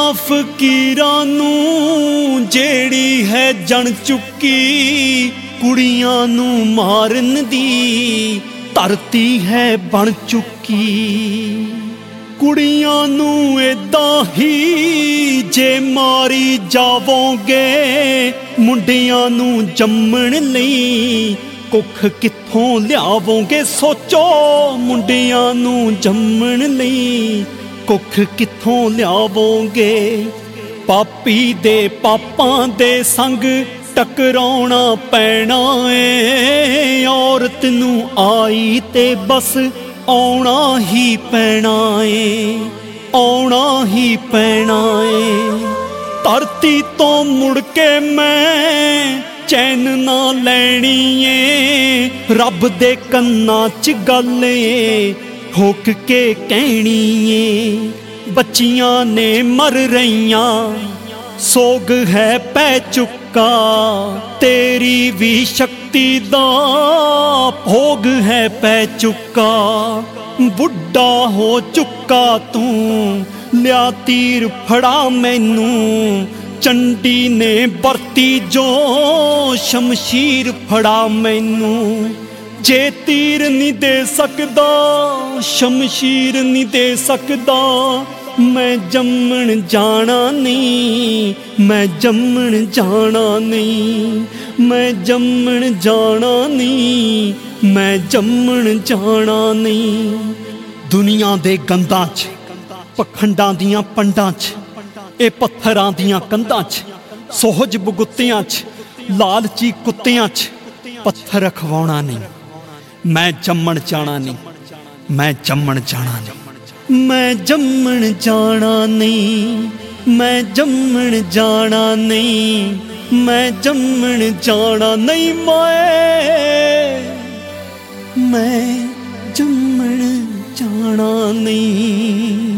फकीरां नूं जेड़ी है जन चुकी कुड़ियां नूं मारन दी धरती है बन चुकी। कुड़ियां नूं इदां ही जे मारी जावोगे मुंडियां नूं जम्मण लई कुख कित्थों लियावोगे। सोचो मुंडियां नूं जम्मण लई कुख कित्थों लियावोगे। पापी दे पापां दे संग टकराउणा पैना ए औरत नूं आई ते बस आउणा ही पैना ए आउणा ही पैना ए। धरती तो मुड़ के मैं चैन ना लैनी ए रब दे कन्ना च गल ए ठोक के कहनी ए। बच्चियां ने मर रहियां सोग है पै चुका तेरी भी शक्ति दा भोग है पै चुका। बुढ़ा हो चुका तू लिया तीर फड़ा मैनू चंडी ने बरती जो शमशीर फड़ा मैनू। जे तीर नहीं दे सकदा शमशीर नहीं दे सकदा मैं जम्मण जाना नहीं मैं जम्मण जाना नहीं मैं जम्मण जाना नहीं मैं जम्मण जाना नहीं। दुनिया दे गंदां च पखंडां दियां पंडां च ए पत्थरां दियां कंधां च सोहज बगुत्तियां च लालची कुत्तियां च पत्थर खवाउणा नहीं मैं जम्मण जाना नहीं मैं जम्मण जाना नहीं मैं जम्मण जाना नहीं मैं जम्मण जाना नहीं मैं जम्मण जाना नहीं मैं जम्मण जाना नहीं।